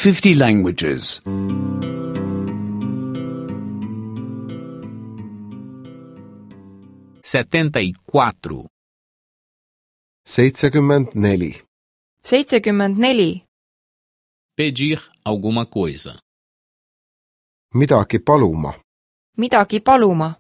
50 languages. 74. 74. 74. Pedir alguma coisa. Midagi paluma. Midagi paluma.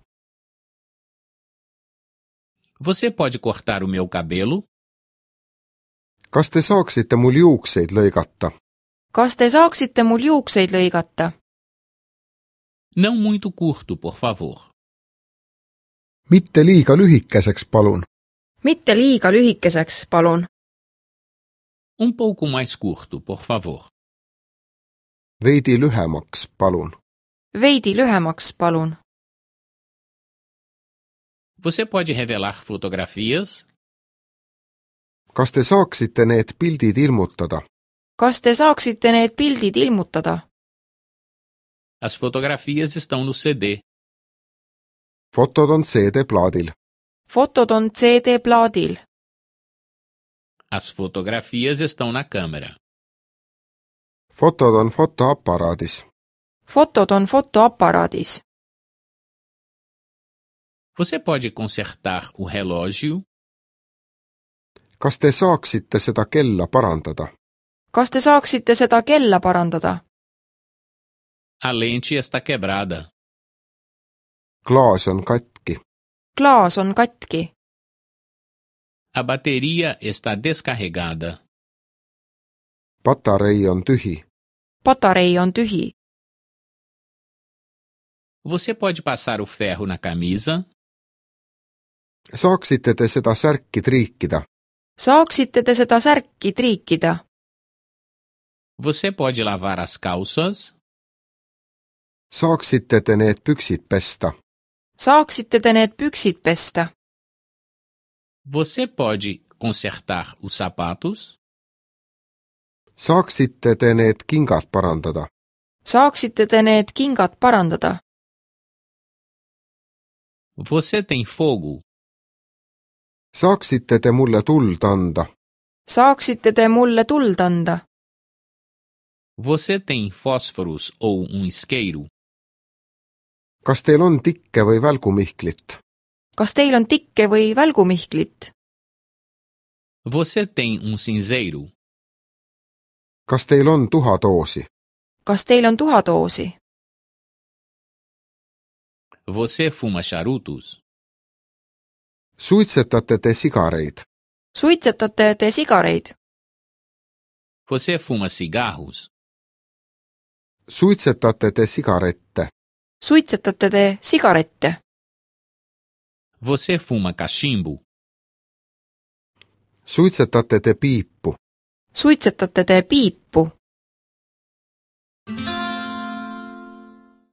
Você pode cortar o meu cabelo? Kas te saaksite mul juukseid lõigata? Kas te saaksite mul juukseid lõigata? Não muito curto, por favor. Mitte liiga lühikeseks, palun. Mitte liiga lühikeseks, palun. Um pouco mais curto, por favor. Veidi lühemaks, palun. Veidi lühemaks, palun. Você pode revelar fotografias? Kas te saaksite need pildid ilmutada? Kas te saaksite need pildid ilmutada? As fotografias estão no CD. Fotod on CD-plaadil. Fotod on CD-plaadil. As fotografias estão na câmera. Fotod on fotoaparaadis. Fotod on fotoaparaadis. Você pode consertar o relógio? Kas te saaksite seda kella parandada? Kas te saaksite seda kella parandada? A lente está quebrada. Klaas on katki. Klaas on katki. A bateria está descarregada. Patarei on tühi. Patarei on tühi. Você pode passar o ferro na camisa? Saaksite te seda särki triikida? Saaksite te seda särki triikida? Você pode lavar as calças? Saaksite te need püksid pesta? Saaksite te need püksid pesta? Você pode consertar os sapatos? Saaksite te need kingad parandada? Saaksite te need kingad parandada? Você tem fogo? Saaksite te mulle tuld anda? Saaksite te mulle tuld anda? Você tem fósforos ou um isqueiro? Kas teil on tikke või välgumihklit? Kas teil on tikke või välgumihklit? Você tem um cinzeiro? Kas teil on tuhadoosi? Kas teil on tuhadoosi? Você fuma charutos? Suitsetate te sigareid? Suitsetate te sigareid? Você fuma cigarros? Suitsetate te sigarette? Suitsetate te sigarette? Você fuma cachimbo? Suitsetate te piipu? Suitsetate te piipu?